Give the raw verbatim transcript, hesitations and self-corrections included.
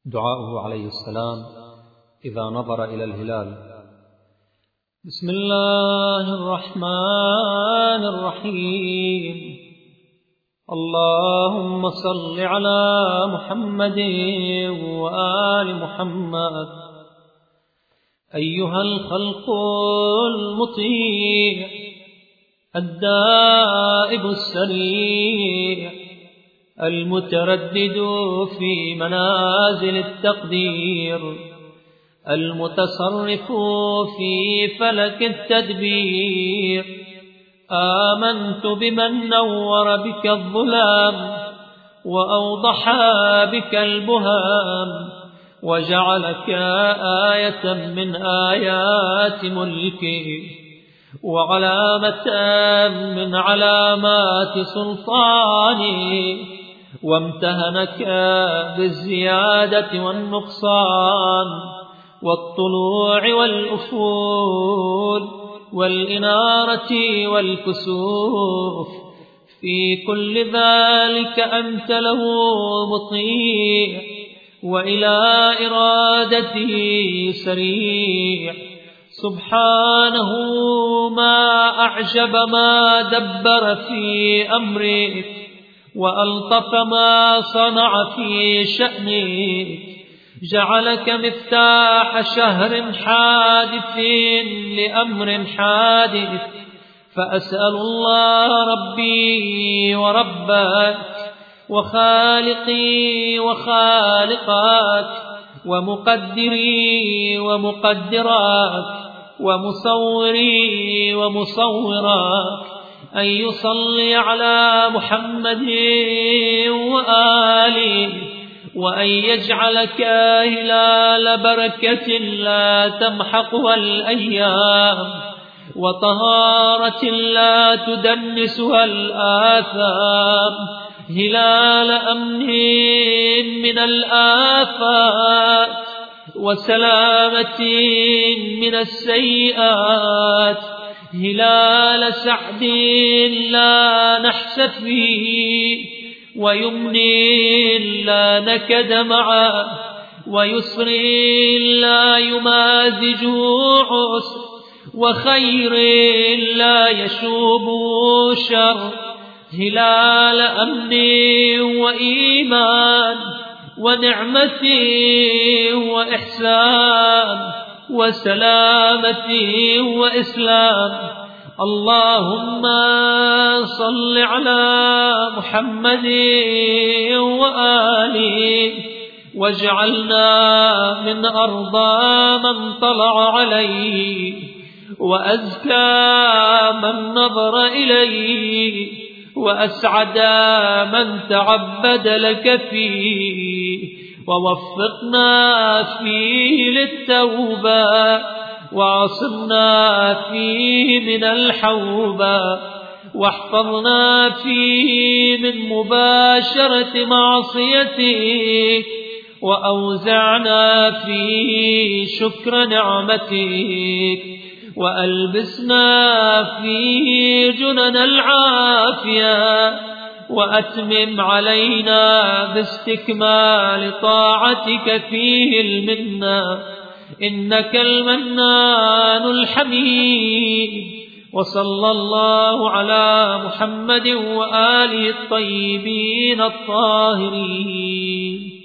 دعاؤه عليه السلام إذا نظر إلى الهلال: بسم الله الرحمن الرحيم، اللهم صل على محمد وآل محمد. أيها الخلق المطيع الدائب السريع المتردد في منازل التقدير المتصرف في فلك التدبير، آمنت بمن نور بك الظلام وأوضح بك البهام وجعلك آية من آيات ملكه وعلامة من علامات سلطانه، وامتهنك بالزيادة والنقصان والطلوع والأفول والإنارة والكسوف، في كل ذلك أنت له مطيع وإلى إرادته سريع. سبحانه ما أعجب ما دبر في أمرك وألطف ما صنع في شأنك، جعلك مفتاح شهر حادث لأمر حادث، فأسأل الله ربي وربك وخالقي وخالقك ومقدري ومقدرك ومصوري ومصورك أن يصلي على محمد وآله، وأن يجعلك هلال بركة لا تمحقها الأيام، وطهارة لا تدنسها الآثام، هلال أمن من الآفات وسلامة من السيئات، هلال سعد لا نحس فيه ويمن لا نكد معه ويسر لا يمازجه عسر وخير لا يشوب شر، هلال أمن وإيمان ونعمة وإحسان وسلامة وإسلام. اللهم صل على محمد وآله، واجعلنا من أرضى من طلع عليه وأزكى من نظر إليه وأسعد من تعبد لك فيه، ووفقنا فيه للتوبة وعصمنا فيه من الحوبة، واحفظنا فيه من مباشرة معصيتك، وأوزعنا فيه شكر نعمتك، وألبسنا فيه جنن العافية، وأتمم علينا باستكمال طاعتك فيه المنة، إنك المنان الحميد. وصلى الله على محمد وآله الطيبين الطاهرين.